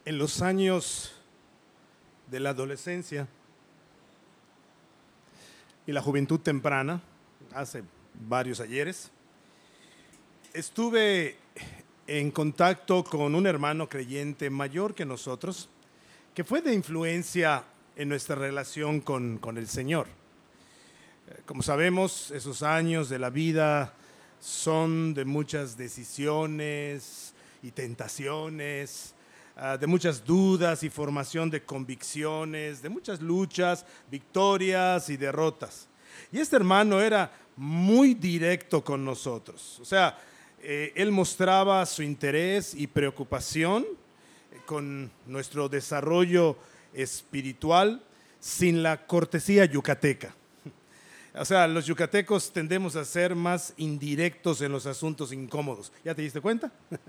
En los años de la adolescencia y la juventud temprana, hace varios ayeres, estuve en contacto con un hermano creyente mayor que nosotros, que fue de influencia en nuestra relación con el Señor. Como sabemos, esos años de la vida son de muchas decisiones y tentaciones, de muchas dudas y formación de convicciones, de muchas luchas, victorias y derrotas. Y este hermano era muy directo con nosotros. O sea, él mostraba su interés y preocupación con nuestro desarrollo espiritual sin la cortesía yucateca. O sea, los yucatecos tendemos a ser más indirectos en los asuntos incómodos. ¿Ya te diste cuenta?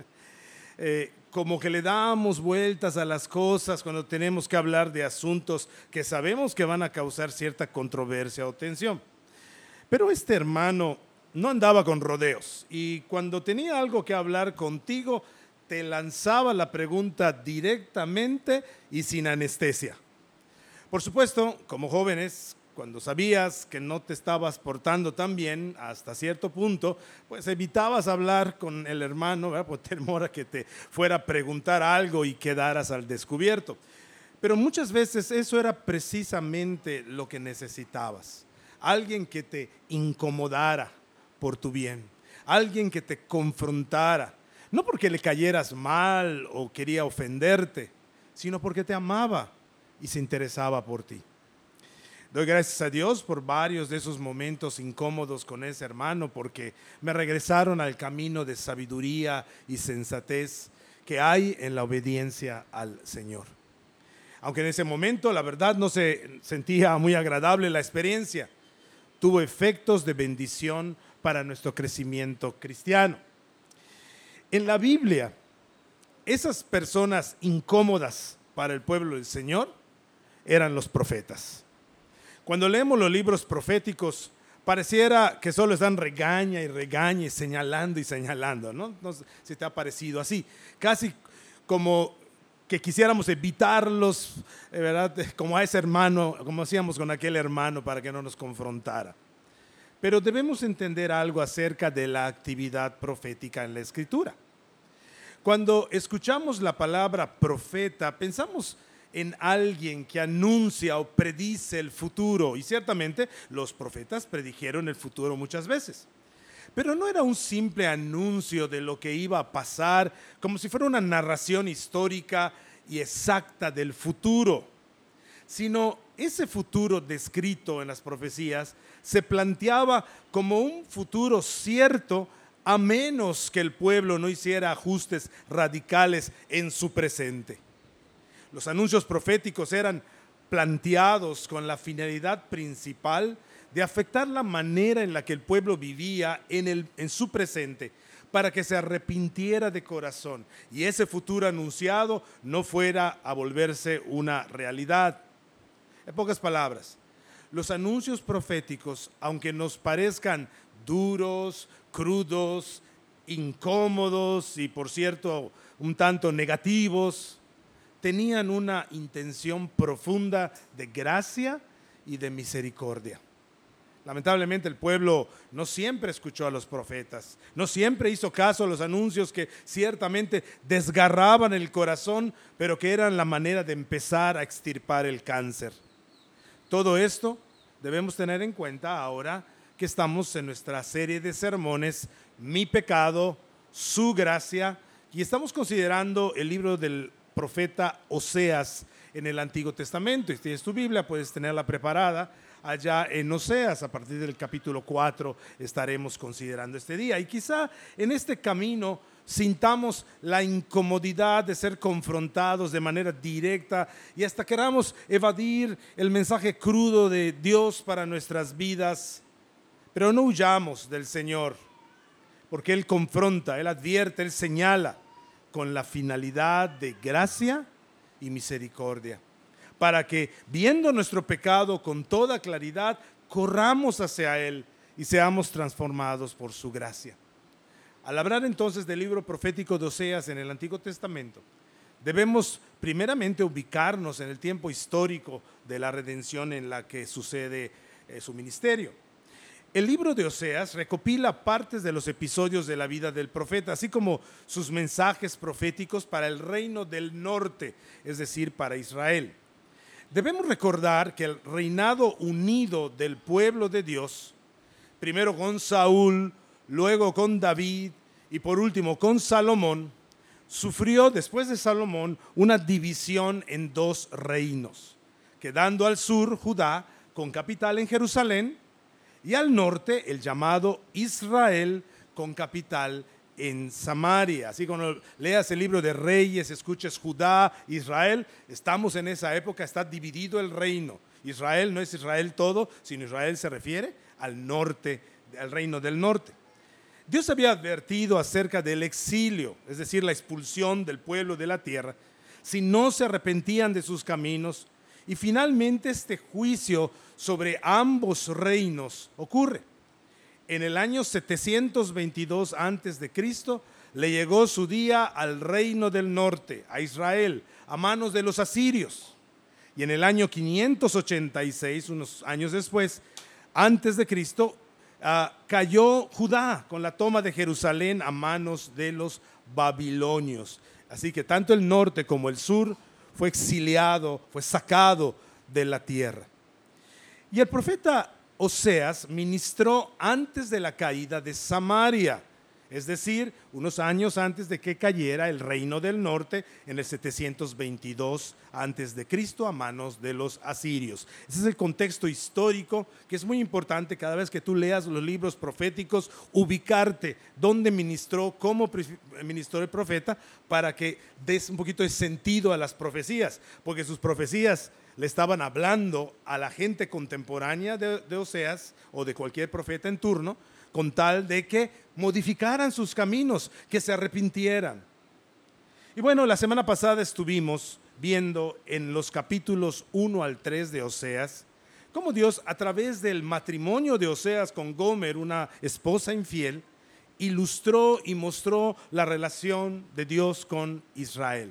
Como que le damos vueltas a las cosas cuando tenemos que hablar de asuntos que sabemos que van a causar cierta controversia o tensión. Pero este hermano no andaba con rodeos y cuando tenía algo que hablar contigo, te lanzaba la pregunta directamente y sin anestesia. Por supuesto, como jóvenes, cuando sabías que no te estabas portando tan bien hasta cierto punto, pues evitabas hablar con el hermano, ¿verdad? Por temor a que te fuera a preguntar algo y quedaras al descubierto. Pero muchas veces eso era precisamente lo que necesitabas. Alguien que te incomodara por tu bien, alguien que te confrontara, no porque le cayeras mal o quería ofenderte, sino porque te amaba y se interesaba por ti. Doy gracias a Dios por varios de esos momentos incómodos con ese hermano, porque me regresaron al camino de sabiduría y sensatez que hay en la obediencia al Señor. Aunque en ese momento, la verdad, no se sentía muy agradable la experiencia, tuvo efectos de bendición para nuestro crecimiento cristiano. En la Biblia, esas personas incómodas para el pueblo del Señor eran los profetas. Cuando leemos los libros proféticos, pareciera que solo están regaña y regaña, señalando y señalando, ¿no? No sé si te ha parecido así, casi como que quisiéramos evitarlos, ¿verdad? Como a ese hermano, como hacíamos con aquel hermano para que no nos confrontara. Pero debemos entender algo acerca de la actividad profética en la Escritura. Cuando escuchamos la palabra profeta, pensamos en alguien que anuncia o predice el futuro. Y ciertamente los profetas predijeron el futuro muchas veces. Pero no era un simple anuncio de lo que iba a pasar, como si fuera una narración histórica y exacta del futuro, sino ese futuro descrito en las profecías se planteaba como un futuro cierto, a menos que el pueblo no hiciera ajustes radicales en su presente. Los anuncios proféticos eran planteados con la finalidad principal de afectar la manera en la que el pueblo vivía en su presente, para que se arrepintiera de corazón y ese futuro anunciado no fuera a volverse una realidad. En pocas palabras, los anuncios proféticos, aunque nos parezcan duros, crudos, incómodos y, por cierto, un tanto negativos, tenían una intención profunda de gracia y de misericordia. Lamentablemente el pueblo no siempre escuchó a los profetas, no siempre hizo caso a los anuncios que ciertamente desgarraban el corazón, pero que eran la manera de empezar a extirpar el cáncer. Todo esto debemos tener en cuenta ahora que estamos en nuestra serie de sermones, Mi pecado, su gracia, y estamos considerando el libro del profeta Oseas en el Antiguo Testamento. Y si tienes tu Biblia, puedes tenerla preparada allá en Oseas. A partir del capítulo 4 estaremos considerando este día. Y quizá en este camino sintamos la incomodidad de ser confrontados de manera directa y hasta queramos evadir el mensaje crudo de Dios para nuestras vidas. Pero no huyamos del Señor, porque Él confronta, Él advierte, Él señala con la finalidad de gracia y misericordia, para que, viendo nuestro pecado con toda claridad, corramos hacia Él y seamos transformados por su gracia. Al hablar entonces del libro profético de Oseas en el Antiguo Testamento, debemos primeramente ubicarnos en el tiempo histórico de la redención en la que sucede su ministerio. El libro de Oseas recopila partes de los episodios de la vida del profeta, así como sus mensajes proféticos para el reino del norte, es decir, para Israel. Debemos recordar que el reinado unido del pueblo de Dios, primero con Saúl, luego con David y por último con Salomón, sufrió después de Salomón una división en dos reinos, quedando al sur Judá con capital en Jerusalén y al norte el llamado Israel con capital en Samaria. Así cuando leas el libro de Reyes, escuches Judá, Israel, estamos en esa época, está dividido el reino. Israel no es Israel todo, sino Israel se refiere al norte, al reino del norte. Dios había advertido acerca del exilio, es decir, la expulsión del pueblo de la tierra, si no se arrepentían de sus caminos, y finalmente este juicio sobre ambos reinos ocurre. En el año 722 antes de Cristo le llegó su día al reino del norte, a Israel, a manos de los asirios. Y en el año 586, unos años después, antes de Cristo, cayó Judá con la toma de Jerusalén a manos de los babilonios. Así que tanto el norte como el sur fue exiliado, fue sacado de la tierra. Y el profeta Oseas ministró antes de la caída de Samaria, es decir, unos años antes de que cayera el reino del norte en el 722 antes de Cristo a manos de los asirios. Ese es el contexto histórico que es muy importante cada vez que tú leas los libros proféticos, ubicarte dónde ministró, cómo ministró el profeta, para que des un poquito de sentido a las profecías, porque sus profecías le estaban hablando a la gente contemporánea de Oseas o de cualquier profeta en turno, con tal de que modificaran sus caminos, que se arrepintieran. Y bueno, la semana pasada estuvimos viendo en los capítulos 1 al 3 de Oseas, cómo Dios, a través del matrimonio de Oseas con Gomer, una esposa infiel, ilustró y mostró la relación de Dios con Israel.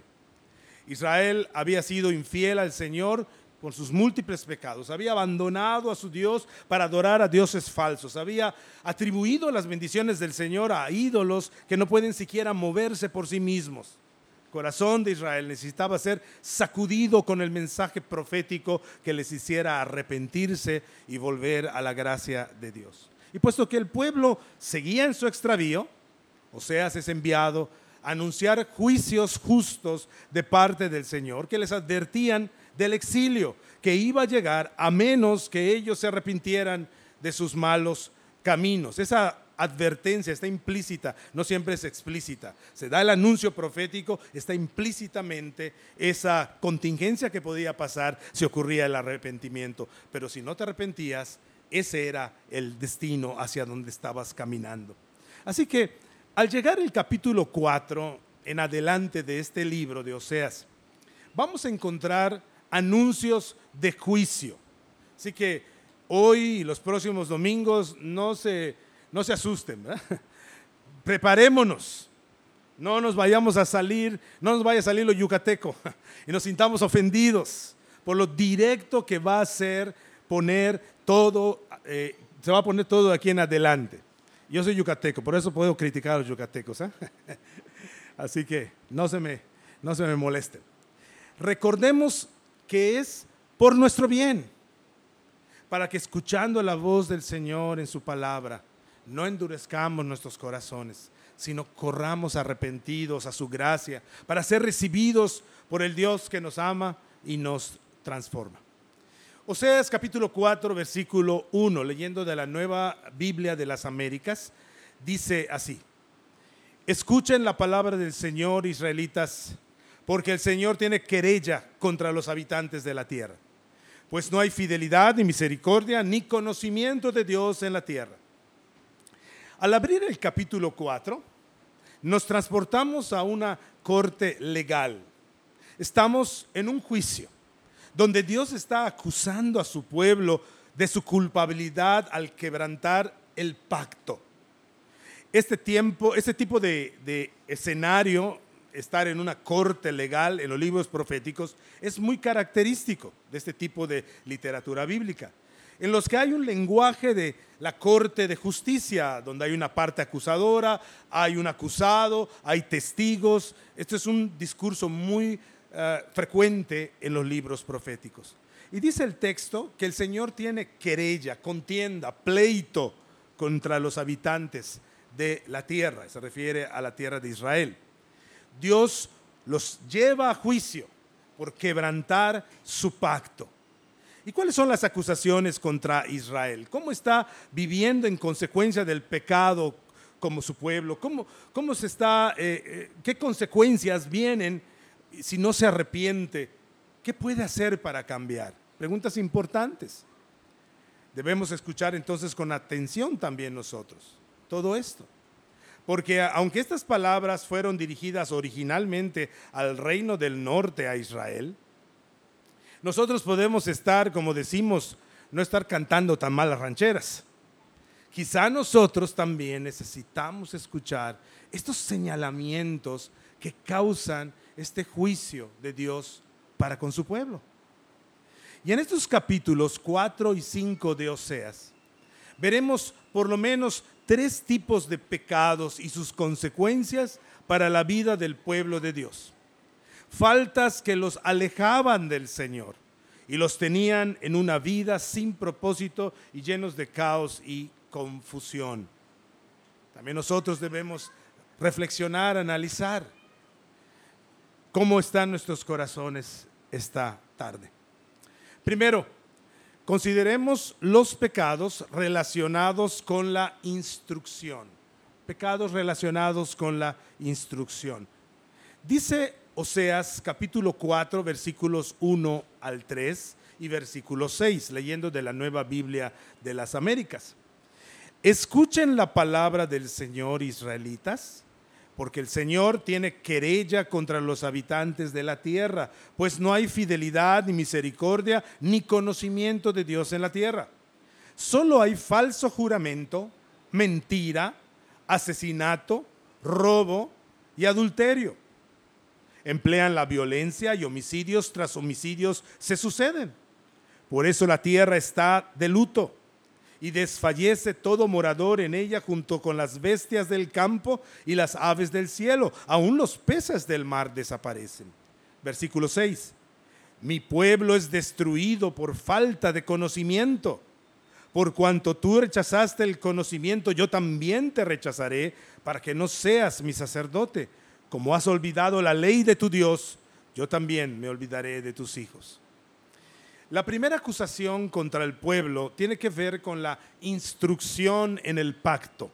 Israel había sido infiel al Señor por sus múltiples pecados, había abandonado a su Dios para adorar a dioses falsos, había atribuido las bendiciones del Señor a ídolos que no pueden siquiera moverse por sí mismos. El corazón de Israel necesitaba ser sacudido con el mensaje profético que les hiciera arrepentirse y volver a la gracia de Dios. Y puesto que el pueblo seguía en su extravío, Oseas es enviado a anunciar juicios justos de parte del Señor, que les advertían del exilio que iba a llegar a menos que ellos se arrepintieran de sus malos caminos. Esa advertencia está implícita, no siempre es explícita. Se da el anuncio profético, está implícitamente esa contingencia que podía pasar si ocurría el arrepentimiento. Pero si no te arrepentías, ese era el destino hacia donde estabas caminando. Así que al llegar el capítulo 4 en adelante de este libro de Oseas, vamos a encontrar anuncios de juicio. Así que hoy y los próximos domingos no se asusten, ¿verdad? Preparémonos, no nos vayamos a salir, no nos vaya a salir lo yucateco y nos sintamos ofendidos por lo directo que va a ser poner todo, se va a poner todo de aquí en adelante. Yo soy yucateco, por eso puedo criticar a los yucatecos, ¿eh? Así que no se me molesten. Recordemos que es por nuestro bien, para que escuchando la voz del Señor en su palabra, no endurezcamos nuestros corazones, sino corramos arrepentidos a su gracia, para ser recibidos por el Dios que nos ama y nos transforma. Oseas capítulo 4, versículo 1, leyendo de la Nueva Biblia de las Américas, dice así: escuchen la palabra del Señor, israelitas, porque el Señor tiene querella contra los habitantes de la tierra, pues no hay fidelidad ni misericordia ni conocimiento de Dios en la tierra. Al abrir el capítulo 4, nos transportamos a una corte legal. Estamos en un juicio donde Dios está acusando a su pueblo de su culpabilidad al quebrantar el pacto. Este tipo de escenario estar en una corte legal en los libros proféticos es muy característico de este tipo de literatura bíblica, en los que hay un lenguaje de la corte de justicia, donde hay una parte acusadora, hay un acusado, hay testigos. Esto es un discurso muy frecuente en los libros proféticos. Y dice el texto que el Señor tiene querella, contienda, pleito contra los habitantes de la tierra, se refiere a la tierra de Israel. Dios los lleva a juicio por quebrantar su pacto. ¿Y cuáles son las acusaciones contra Israel? ¿Cómo está viviendo en consecuencia del pecado como su pueblo? ¿Cómo se está, qué consecuencias vienen si no se arrepiente? ¿Qué puede hacer para cambiar? Preguntas importantes. Debemos escuchar entonces con atención también nosotros todo esto. Porque aunque estas palabras fueron dirigidas originalmente al reino del norte, a Israel, nosotros podemos estar, como decimos, no estar cantando tan malas rancheras. Quizá nosotros también necesitamos escuchar estos señalamientos que causan este juicio de Dios para con su pueblo. Y en estos capítulos 4 y 5 de Oseas, veremos por lo menos 3 tipos de pecados y sus consecuencias para la vida del pueblo de Dios. Faltas que los alejaban del Señor y los tenían en una vida sin propósito y llenos de caos y confusión. También nosotros debemos reflexionar, analizar cómo están nuestros corazones esta tarde. Primero, consideremos los pecados relacionados con la instrucción. Pecados relacionados con la instrucción. Dice Oseas capítulo 4, versículos 1 al 3 y versículo 6, leyendo de la Nueva Biblia de las Américas. Escuchen la palabra del Señor, israelitas, porque el Señor tiene querella contra los habitantes de la tierra, pues no hay fidelidad, ni misericordia, ni conocimiento de Dios en la tierra. Solo hay falso juramento, mentira, asesinato, robo y adulterio. Emplean la violencia y homicidios tras homicidios se suceden. Por eso la tierra está de luto y desfallece todo morador en ella junto con las bestias del campo y las aves del cielo. Aún los peces del mar desaparecen. Versículo 6. Mi pueblo es destruido por falta de conocimiento. Por cuanto tú rechazaste el conocimiento, yo también te rechazaré para que no seas mi sacerdote. Como has olvidado la ley de tu Dios, yo también me olvidaré de tus hijos. La primera acusación contra el pueblo tiene que ver con la instrucción en el pacto.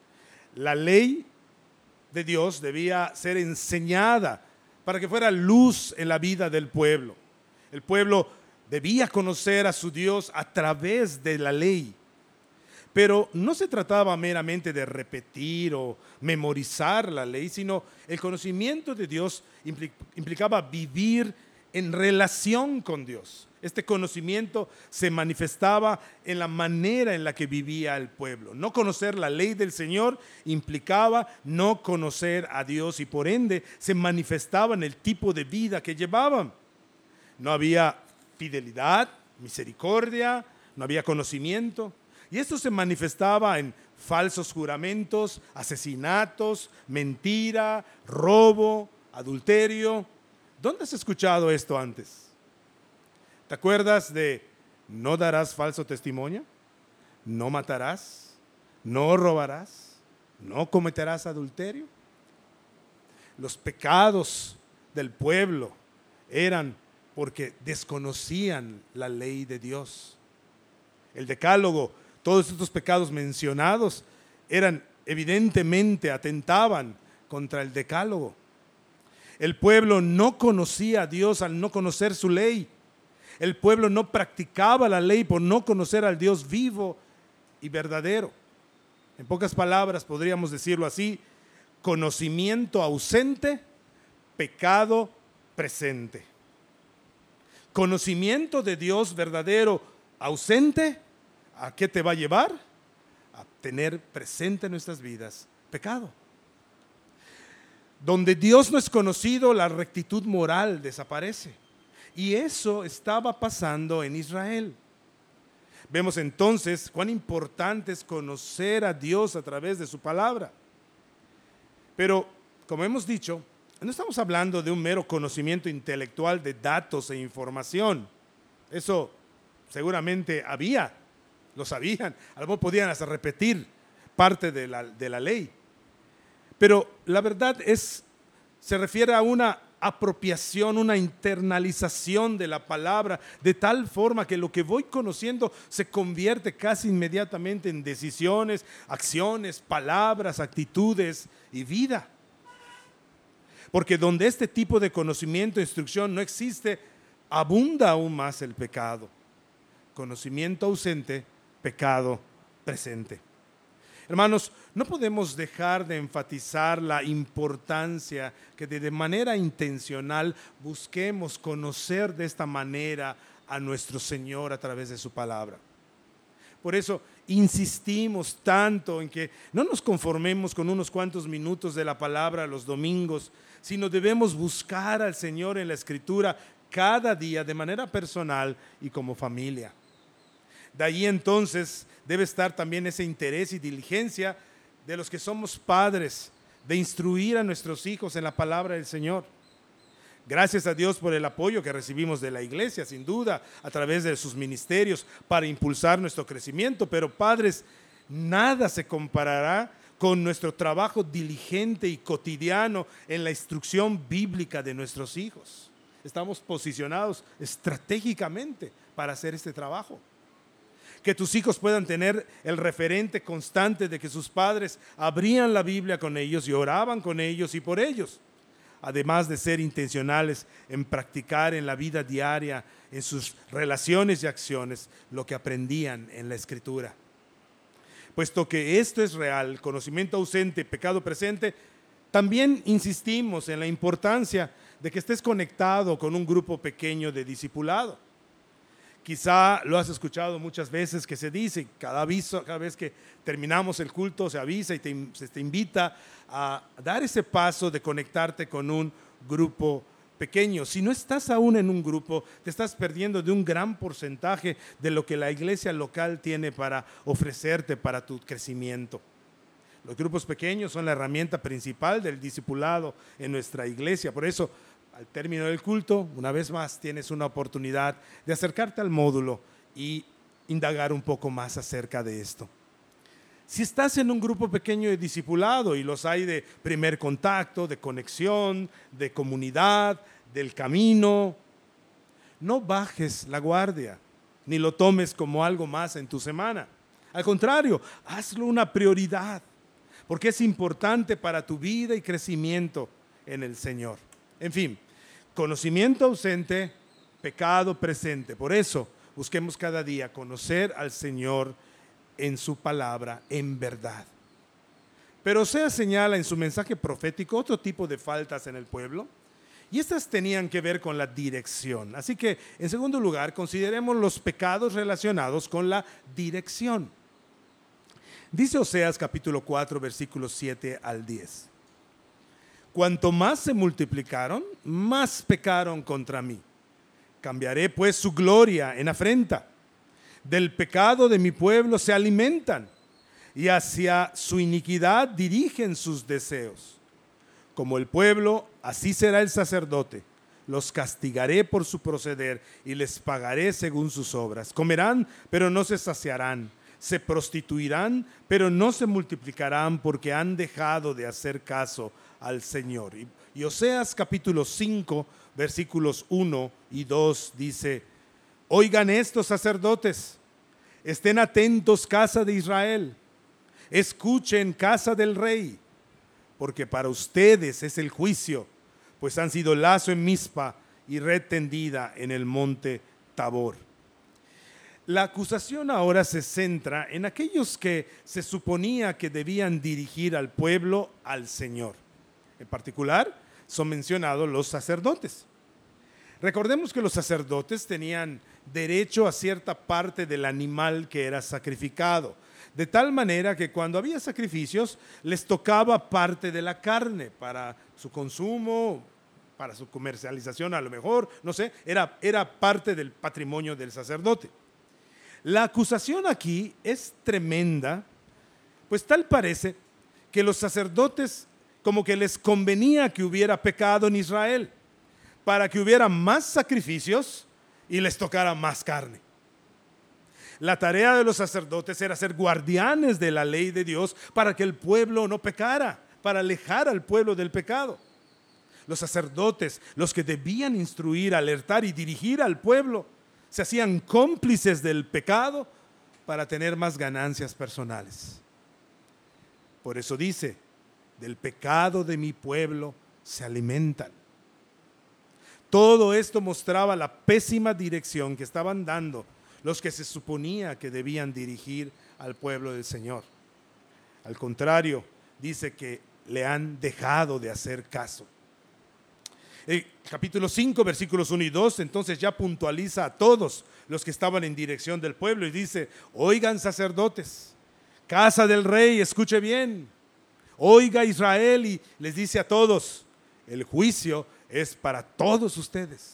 La ley de Dios debía ser enseñada para que fuera luz en la vida del pueblo. El pueblo debía conocer a su Dios a través de la ley. Pero no se trataba meramente de repetir o memorizar la ley, sino el conocimiento de Dios implicaba vivir en relación con Dios. Este conocimiento se manifestaba en la manera en la que vivía el pueblo. No conocer la ley del Señor implicaba no conocer a Dios y por ende se manifestaba en el tipo de vida que llevaban. No había fidelidad, misericordia, no había conocimiento. Y esto se manifestaba en falsos juramentos, asesinatos, mentira, robo, adulterio. ¿Dónde has escuchado esto antes? ¿Te acuerdas de no darás falso testimonio? ¿No matarás? ¿No robarás? ¿No cometerás adulterio? Los pecados del pueblo eran porque desconocían la ley de Dios. El decálogo, todos estos pecados mencionados evidentemente atentaban contra el decálogo. El pueblo no conocía a Dios al no conocer su ley. El pueblo no practicaba la ley por no conocer al Dios vivo y verdadero. En pocas palabras podríamos decirlo así: conocimiento ausente, pecado presente. Conocimiento de Dios verdadero ausente, ¿a qué te va a llevar? A tener presente en nuestras vidas pecado. Donde Dios no es conocido, la rectitud moral desaparece. Y eso estaba pasando en Israel. Vemos entonces cuán importante es conocer a Dios a través de su palabra. Pero, como hemos dicho, no estamos hablando de un mero conocimiento intelectual de datos e información. Eso seguramente lo sabían, a lo mejor podían hasta repetir parte de la ley. Pero la verdad se refiere a una apropiación, una internalización de la palabra, de tal forma que lo que voy conociendo se convierte casi inmediatamente en decisiones, acciones, palabras, actitudes y vida. Porque donde este tipo de conocimiento e instrucción no existe, abunda aún más el pecado. Conocimiento ausente, pecado presente. Hermanos, no podemos dejar de enfatizar la importancia que de manera intencional busquemos conocer de esta manera a nuestro Señor a través de su palabra. Por eso insistimos tanto en que no nos conformemos con unos cuantos minutos de la palabra los domingos, sino debemos buscar al Señor en la Escritura cada día de manera personal y como familia. De ahí entonces debe estar también ese interés y diligencia de los que somos padres, de instruir a nuestros hijos en la palabra del Señor. Gracias a Dios por el apoyo que recibimos de la iglesia, sin duda, a través de sus ministerios para impulsar nuestro crecimiento. Pero padres, nada se comparará con nuestro trabajo diligente y cotidiano en la instrucción bíblica de nuestros hijos. Estamos posicionados estratégicamente para hacer este trabajo. Que tus hijos puedan tener el referente constante de que sus padres abrían la Biblia con ellos y oraban con ellos y por ellos. Además de ser intencionales en practicar en la vida diaria, en sus relaciones y acciones, lo que aprendían en la Escritura. Puesto que esto es real, conocimiento ausente, pecado presente, también insistimos en la importancia de que estés conectado con un grupo pequeño de discipulado. Quizá lo has escuchado muchas veces que se dice, cada vez que terminamos el culto se avisa y se te invita a dar ese paso de conectarte con un grupo pequeño. Si no estás aún en un grupo, te estás perdiendo de un gran porcentaje de lo que la iglesia local tiene para ofrecerte para tu crecimiento. Los grupos pequeños son la herramienta principal del discipulado en nuestra iglesia. Por eso, al término del culto, una vez más tienes una oportunidad de acercarte al módulo y indagar un poco más acerca de esto. Si estás en un grupo pequeño de discipulado, y los hay de primer contacto, de conexión, de comunidad, del camino, no bajes la guardia, ni lo tomes como algo más en tu semana. Al contrario, hazlo una prioridad, porque es importante para tu vida y crecimiento en el Señor. En fin, conocimiento ausente, pecado presente. Por eso, busquemos cada día conocer al Señor en su palabra, en verdad. Pero Oseas señala en su mensaje profético otro tipo de faltas en el pueblo, y estas tenían que ver con la dirección. Así que, en segundo lugar, consideremos los pecados relacionados con la dirección. Dice Oseas capítulo 4, versículos 7 al 10. Cuanto más se multiplicaron, más pecaron contra mí. Cambiaré pues su gloria en afrenta. Del pecado de mi pueblo se alimentan y hacia su iniquidad dirigen sus deseos. Como el pueblo, así será el sacerdote. Los castigaré por su proceder y les pagaré según sus obras. Comerán, pero no se saciarán. Se prostituirán, pero no se multiplicarán porque han dejado de hacer caso al Señor. Y Oseas capítulo 5, versículos 1 y 2 dice: oigan estos sacerdotes, estén atentos casa de Israel, escuchen casa del rey, porque para ustedes es el juicio, pues han sido lazo en Mizpa y red tendida en el monte Tabor. La acusación ahora se centra en aquellos que se suponía que debían dirigir al pueblo al Señor. En particular, son mencionados los sacerdotes. Recordemos que los sacerdotes tenían derecho a cierta parte del animal que era sacrificado. de tal manera que cuando había sacrificios les tocaba parte de la carne para su consumo, para su comercialización a lo mejor, no sé, era parte del patrimonio del sacerdote. La acusación aquí es tremenda, pues tal parece que los sacerdotes como que les convenía que hubiera pecado en Israel, para que hubiera más sacrificios y les tocara más carne. La tarea de los sacerdotes era ser guardianes de la ley de Dios para que el pueblo no pecara, para alejar al pueblo del pecado. Los sacerdotes, los que debían instruir, alertar y dirigir al pueblo, se hacían cómplices del pecado para tener más ganancias personales. Por eso dice, del pecado de mi pueblo se alimentan. Todo esto mostraba la pésima dirección que estaban dando los que se suponía que debían dirigir al pueblo del Señor. Al contrario, dice que le han dejado de hacer caso. El capítulo 5, versículos 1 y 2, entonces ya puntualiza a todos los que estaban en dirección del pueblo y dice, oigan sacerdotes, casa del rey, escuche bien, oiga Israel, y les dice a todos, el juicio es para todos ustedes.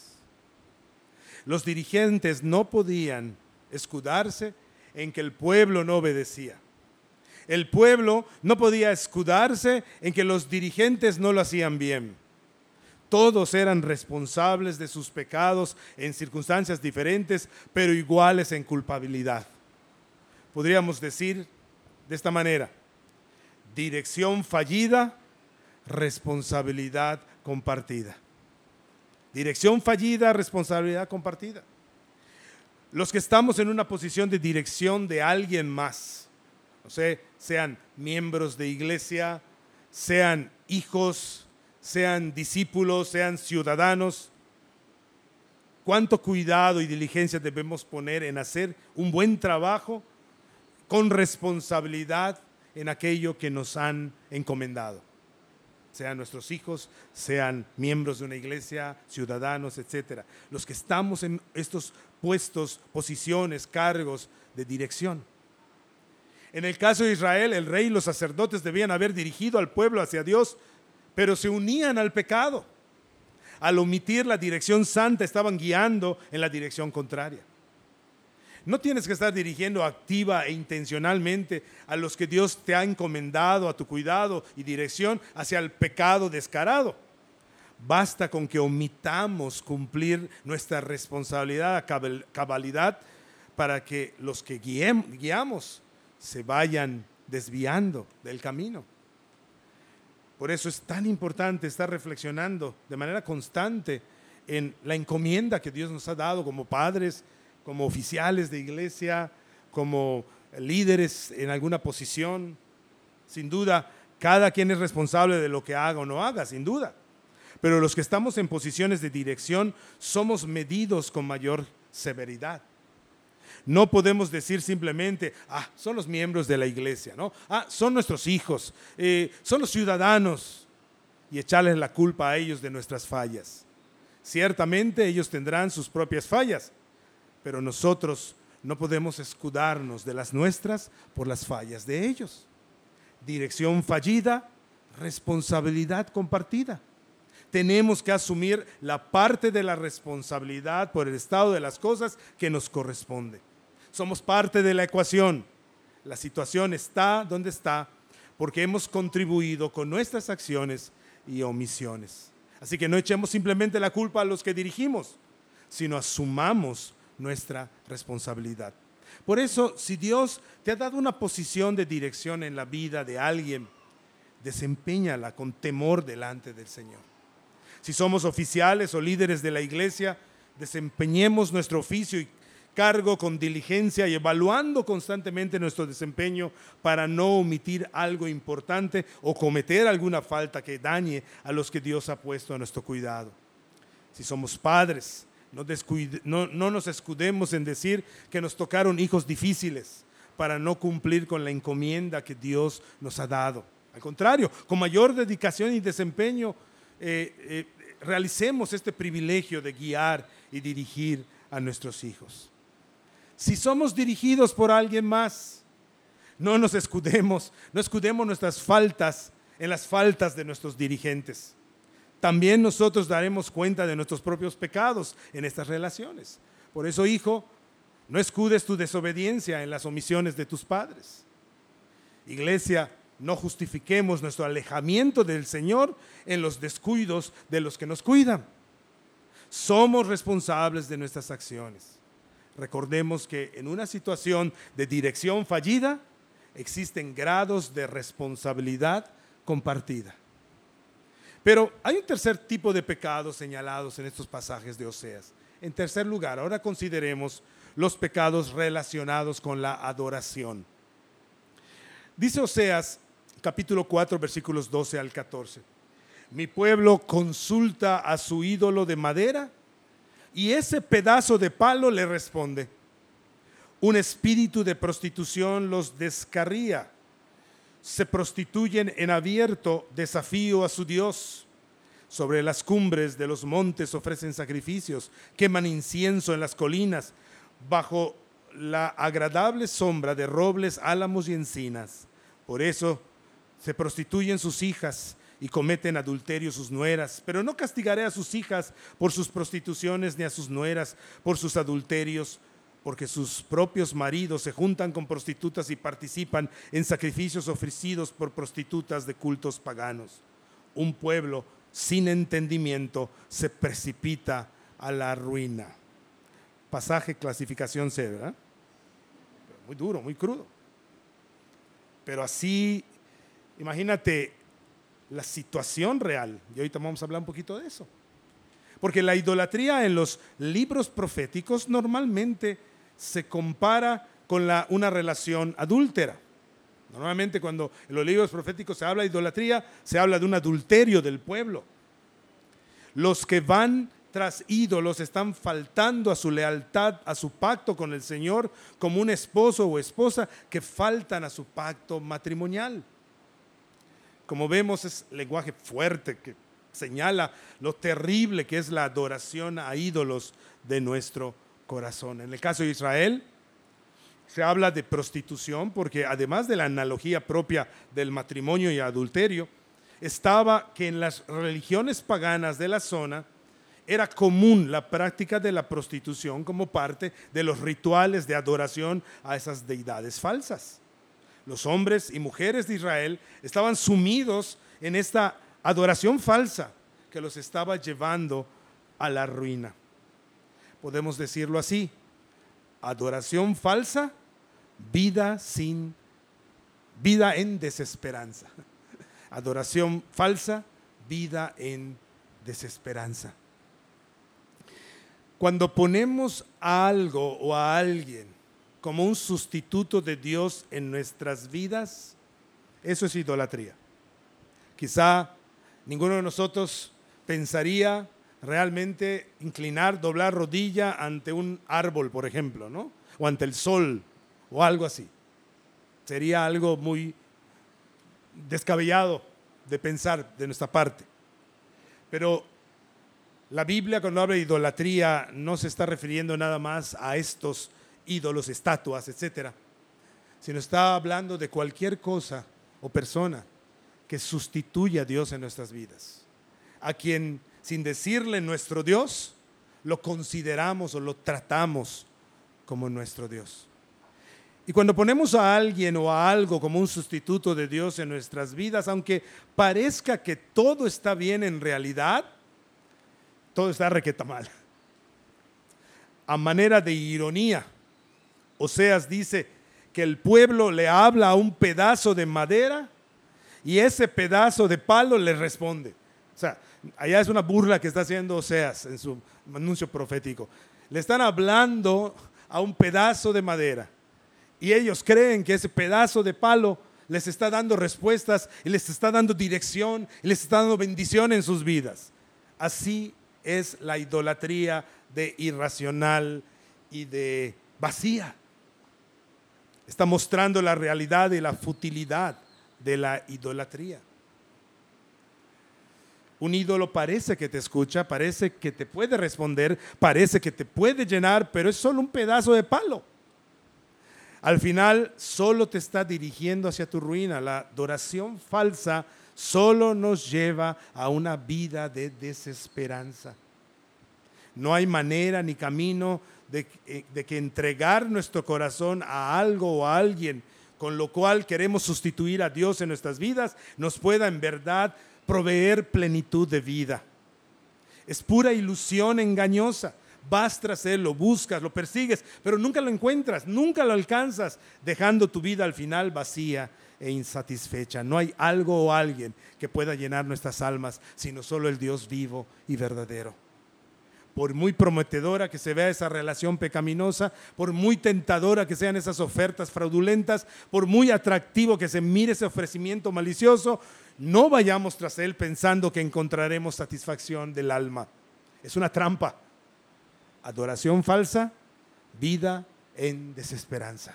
Los dirigentes no podían escudarse en que el pueblo no obedecía. El pueblo no podía escudarse en que los dirigentes no lo hacían bien. Todos eran responsables de sus pecados en circunstancias diferentes, pero iguales en culpabilidad. Podríamos decir de esta manera: dirección fallida, responsabilidad compartida. Dirección fallida, responsabilidad compartida. Los que estamos en una posición de dirección de alguien más, no sé, sean miembros de iglesia, sean hijos, sean discípulos, sean ciudadanos, cuánto cuidado y diligencia debemos poner en hacer un buen trabajo con responsabilidad en aquello que nos han encomendado. Sean nuestros hijos, sean miembros de una iglesia, ciudadanos, etcétera. Los que estamos en estos puestos, posiciones, cargos de dirección. En el caso de Israel, el rey y los sacerdotes debían haber dirigido al pueblo hacia Dios, pero se unían al pecado. Al omitir la dirección santa, estaban guiando en la dirección contraria. No tienes que estar dirigiendo activa e intencionalmente a los que Dios te ha encomendado a tu cuidado y dirección hacia el pecado descarado. Basta con que omitamos cumplir nuestra responsabilidad a cabalidad para que los que guiamos se vayan desviando del camino. Por eso es tan importante estar reflexionando de manera constante en la encomienda que Dios nos ha dado como padres, como oficiales de iglesia, como líderes en alguna posición. Sin duda, cada quien es responsable de lo que haga o no haga, sin duda. Pero los que estamos en posiciones de dirección somos medidos con mayor severidad. No podemos decir simplemente, son los miembros de la iglesia, ¿no? Son nuestros hijos, son los ciudadanos, y echarles la culpa a ellos de nuestras fallas. Ciertamente ellos tendrán sus propias fallas, pero nosotros no podemos escudarnos de las nuestras por las fallas de ellos. Dirección fallida, responsabilidad compartida. Tenemos que asumir la parte de la responsabilidad por el estado de las cosas que nos corresponde. Somos parte de la ecuación. La situación está donde está porque hemos contribuido con nuestras acciones y omisiones. Así que no echemos simplemente la culpa a los que dirigimos, sino asumamos nuestra responsabilidad. Por eso, si Dios te ha dado una posición de dirección en la vida de alguien, desempéñala con temor delante del Señor. Si somos oficiales o líderes de la iglesia, desempeñemos nuestro oficio y cargo con diligencia y evaluando constantemente nuestro desempeño para no omitir algo importante o cometer alguna falta que dañe a los que Dios ha puesto a nuestro cuidado. Si somos padres, no nos escudemos en decir que nos tocaron hijos difíciles para no cumplir con la encomienda que Dios nos ha dado. Al contrario, con mayor dedicación y desempeño, realicemos este privilegio de guiar y dirigir a nuestros hijos. Si somos dirigidos por alguien más, No nos escudemos, no escudemos nuestras faltas en las faltas de nuestros dirigentes. También nosotros daremos cuenta de nuestros propios pecados en estas relaciones. Por eso, hijo, no escudes tu desobediencia en las omisiones de tus padres. Iglesia, no justifiquemos nuestro alejamiento del Señor en los descuidos de los que nos cuidan. Somos responsables de nuestras acciones. Recordemos que en una situación de dirección fallida existen grados de responsabilidad compartida. Pero hay un tercer tipo de pecados señalados en estos pasajes de Oseas. En tercer lugar, ahora consideremos los pecados relacionados con la adoración. Dice Oseas, capítulo 4, versículos 12 al 14. Mi pueblo consulta a su ídolo de madera y ese pedazo de palo le responde. Un espíritu de prostitución los descarría. Se prostituyen en abierto desafío a su Dios. Sobre las cumbres de los montes ofrecen sacrificios, queman incienso en las colinas, bajo la agradable sombra de robles, álamos y encinas. Por eso se prostituyen sus hijas y cometen adulterio sus nueras. Pero no castigaré a sus hijas por sus prostituciones, ni a sus nueras por sus adulterios, porque sus propios maridos se juntan con prostitutas y participan en sacrificios ofrecidos por prostitutas de cultos paganos. Un pueblo sin entendimiento se precipita a la ruina. Pasaje clasificación C, ¿verdad? Muy duro, muy crudo. Pero así, imagínate la situación real. Y ahorita vamos a hablar un poquito de eso. Porque la idolatría en los libros proféticos normalmente se compara con una relación adúltera. Normalmente cuando en los libros proféticos se habla de idolatría, se habla de un adulterio del pueblo. Los que van tras ídolos están faltando a su lealtad, a su pacto con el Señor, como un esposo o esposa que faltan a su pacto matrimonial. Como vemos, es lenguaje fuerte que señala lo terrible que es la adoración a ídolos de nuestro corazón. En el caso de Israel, se habla de prostitución porque además de la analogía propia del matrimonio y adulterio, estaba que en las religiones paganas de la zona era común la práctica de la prostitución como parte de los rituales de adoración a esas deidades falsas. Los hombres y mujeres de Israel estaban sumidos en esta adoración falsa que los estaba llevando a la ruina. Podemos decirlo así: adoración falsa, vida en desesperanza. Adoración falsa, vida en desesperanza. Cuando ponemos a algo o a alguien como un sustituto de Dios en nuestras vidas, eso es idolatría. Quizá ninguno de nosotros pensaría realmente inclinar, doblar rodilla ante un árbol, por ejemplo, ¿no? O ante el sol o algo así. Sería algo muy descabellado de pensar de nuestra parte. Pero la Biblia, cuando habla de idolatría, no se está refiriendo nada más a estos ídolos, estatuas, etcétera, sino está hablando de cualquier cosa o persona que sustituya a Dios en nuestras vidas, a quien sin decirle nuestro Dios, lo consideramos o lo tratamos como nuestro Dios. Y cuando ponemos a alguien o a algo como un sustituto de Dios en nuestras vidas, aunque parezca que todo está bien en realidad, todo está requeta mal. A manera de ironía, Oseas dice que el pueblo le habla a un pedazo de madera y ese pedazo de palo le responde. O sea, allá es una burla que está haciendo Oseas en su anuncio profético. Le están hablando a un pedazo de madera y ellos creen que ese pedazo de palo les está dando respuestas y les está dando dirección y les está dando bendición en sus vidas. Así es la idolatría de irracional y de vacía. Está mostrando la realidad y la futilidad de la idolatría. Un ídolo parece que te escucha, parece que te puede responder, parece que te puede llenar, pero es solo un pedazo de palo. Al final solo te está dirigiendo hacia tu ruina. La adoración falsa solo nos lleva a una vida de desesperanza. No hay manera ni camino de que entregar nuestro corazón a algo o a alguien con lo cual queremos sustituir a Dios en nuestras vidas nos pueda en verdad proveer plenitud de vida. Es pura ilusión engañosa. Vas tras él, lo buscas, lo persigues, pero nunca lo encuentras, nunca lo alcanzas, dejando tu vida al final vacía e insatisfecha. No hay algo o alguien que pueda llenar nuestras almas, sino solo el Dios vivo y verdadero. Por muy prometedora que se vea esa relación pecaminosa, por muy tentadora que sean esas ofertas fraudulentas, por muy atractivo que se mire ese ofrecimiento malicioso, no vayamos tras él pensando que encontraremos satisfacción del alma. Es una trampa. Adoración falsa, vida en desesperanza.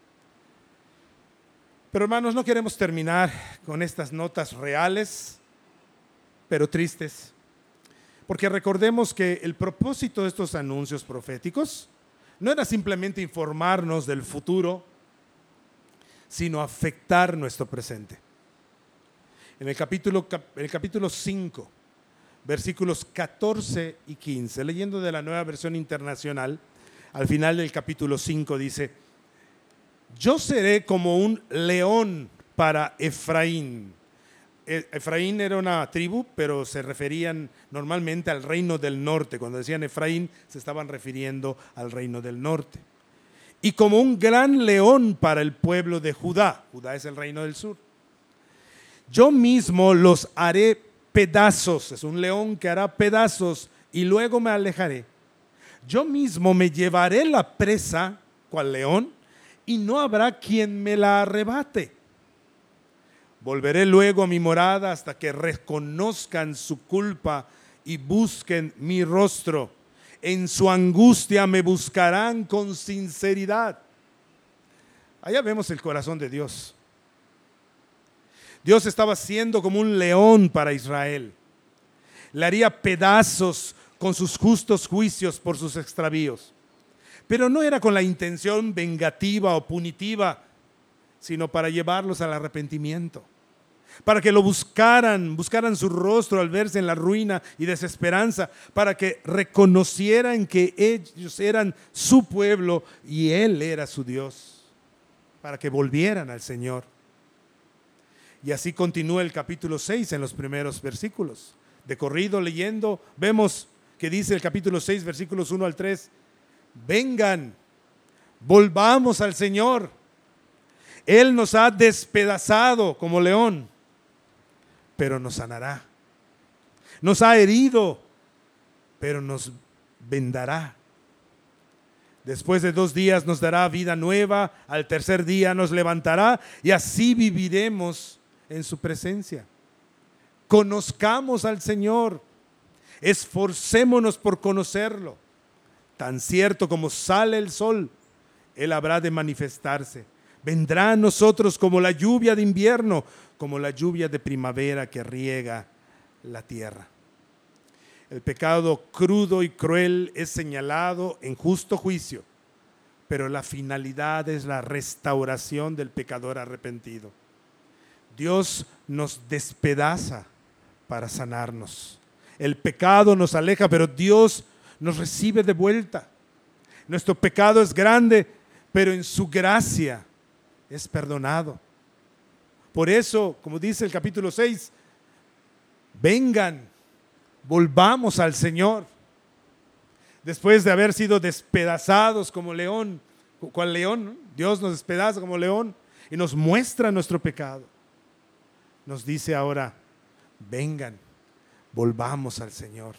Pero hermanos, no queremos terminar con estas notas reales, pero tristes. Porque recordemos que el propósito de estos anuncios proféticos no era simplemente informarnos del futuro, sino afectar nuestro presente. En el capítulo 5, versículos 14 y 15, leyendo de la Nueva Versión Internacional, al final del capítulo 5 dice: yo seré como un león para Efraín. Efraín era una tribu, pero se referían normalmente al reino del norte. Cuando decían Efraín, se estaban refiriendo al reino del norte. Y como un gran león para el pueblo de Judá. Judá es el reino del sur. Yo mismo los haré pedazos. Es un león que hará pedazos y luego me alejaré. Yo mismo me llevaré la presa, cual león, y no habrá quien me la arrebate. Volveré luego a mi morada hasta que reconozcan su culpa y busquen mi rostro. En su angustia me buscarán con sinceridad. Allá vemos el corazón de Dios. Dios estaba siendo como un león para Israel. Le haría pedazos con sus justos juicios por sus extravíos. Pero no era con la intención vengativa o punitiva, sino para llevarlos al arrepentimiento. Para que lo buscaran su rostro al verse en la ruina y desesperanza, para que reconocieran que ellos eran su pueblo y Él era su Dios, para que volvieran al Señor. Y así continúa el capítulo 6 en los primeros versículos. De corrido leyendo, vemos que dice el capítulo 6, versículos 1 al 3, vengan, volvamos al Señor. Él nos ha despedazado como león, pero nos sanará. Nos ha herido, pero nos vendará. Después de 2 días nos dará vida nueva, al tercer día nos levantará y así viviremos en su presencia. Conozcamos al Señor, esforcémonos por conocerlo. Tan cierto como sale el sol, Él habrá de manifestarse. Vendrá a nosotros como la lluvia de invierno, como la lluvia de primavera que riega la tierra. El pecado crudo y cruel es señalado en justo juicio, pero la finalidad es la restauración del pecador arrepentido. Dios nos despedaza para sanarnos. El pecado nos aleja, pero Dios nos recibe de vuelta. Nuestro pecado es grande, pero en su gracia es perdonado. Por eso, como dice el capítulo 6, vengan, volvamos al Señor. Después de haber sido despedazados como león, ¿cuál león? ¿No? Dios nos despedaza como león y nos muestra nuestro pecado. Nos dice ahora, vengan, volvamos al Señor.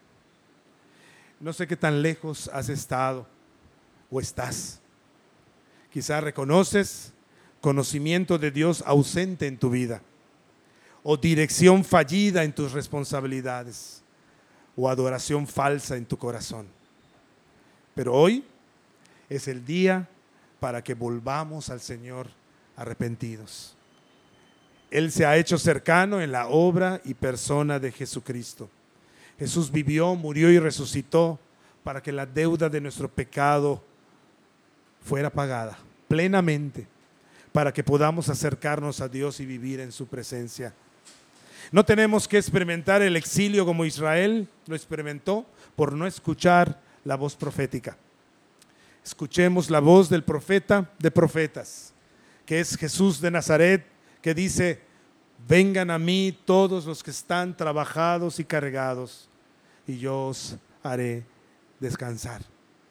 No sé qué tan lejos has estado o estás. Quizás reconoces conocimiento de Dios ausente en tu vida, o dirección fallida en tus responsabilidades, o adoración falsa en tu corazón. Pero hoy es el día para que volvamos al Señor arrepentidos. Él se ha hecho cercano en la obra y persona de Jesucristo. Jesús vivió, murió y resucitó para que la deuda de nuestro pecado fuera pagada. plenamente para que podamos acercarnos a Dios y vivir en su presencia. No tenemos que experimentar el exilio como Israel lo experimentó por no escuchar la voz profética. Escuchemos la voz del profeta de profetas, que es Jesús de Nazaret, que dice: vengan a mí todos los que están trabajados y cargados, y yo os haré descansar.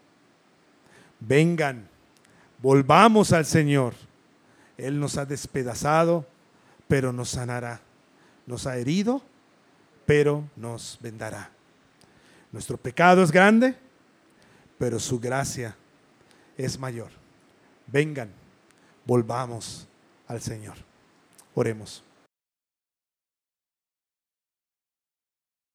Vengan, volvamos al Señor. Él nos ha despedazado, pero nos sanará. Nos ha herido, pero nos vendará. Nuestro pecado es grande, pero su gracia es mayor. Vengan, volvamos al Señor. Oremos.